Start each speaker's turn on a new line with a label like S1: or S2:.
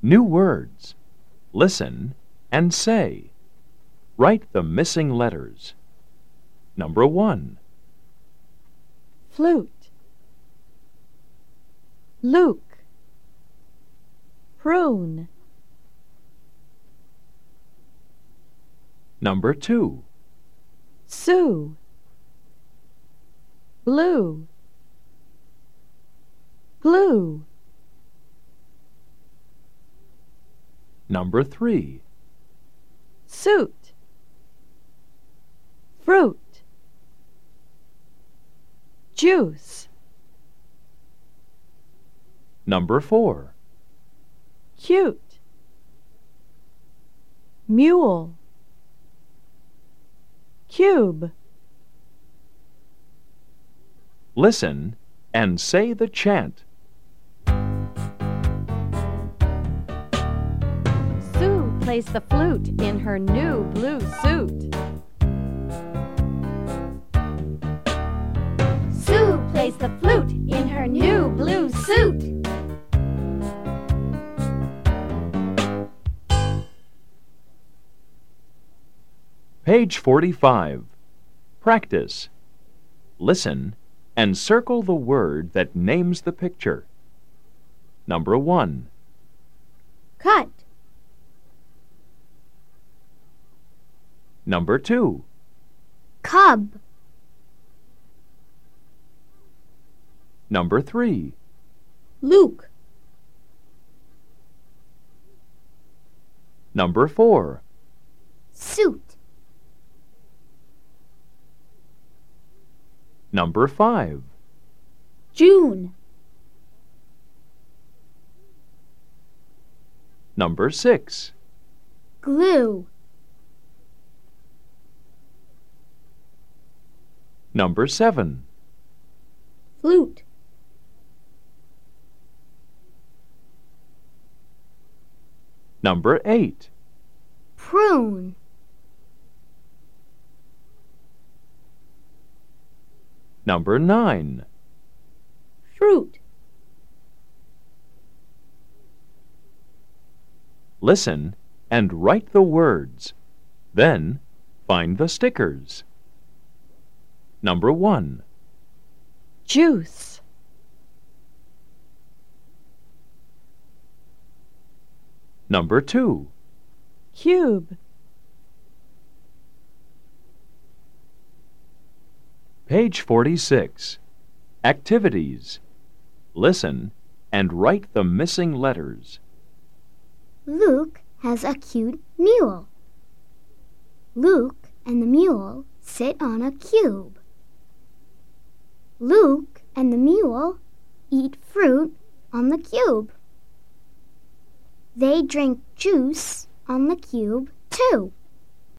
S1: New words. Listen and say. Write the missing letters. Number 1.
S2: Flute, Luke, prune.
S1: Number 2.
S2: Sue, blue, glue.
S1: Number 3.
S2: Suit, fruit, juice.
S1: Number 4.
S2: Cute, mule, cube.
S1: Listen and say the chant.
S2: Sue plays the flute in her new blue suit.
S3: Sue plays the flute in her new blue suit.
S1: Page 45. Practice. Listen and circle the word that names the picture. Number 1.
S3: Cut,
S1: Number 2.
S3: cub,
S1: Number 3.
S3: Luke,
S1: Number 4.
S3: suit,
S1: Number 5.
S3: June,
S1: Number 6.
S3: glue,
S1: Number 7.
S3: flute,
S1: Number 8.
S3: prune,
S1: Number 9.
S3: fruit.
S1: Listen and write the words. Then find the stickers. Number 1.
S2: Juice,
S1: Number 2.
S2: cube,
S1: Page 46. Activities. Listen and write the missing letters.
S3: Luke has a cute mule. Luke and the mule sit on a cube. Luke and the mule eat fruit on the cube. They drink juice on the cube, too.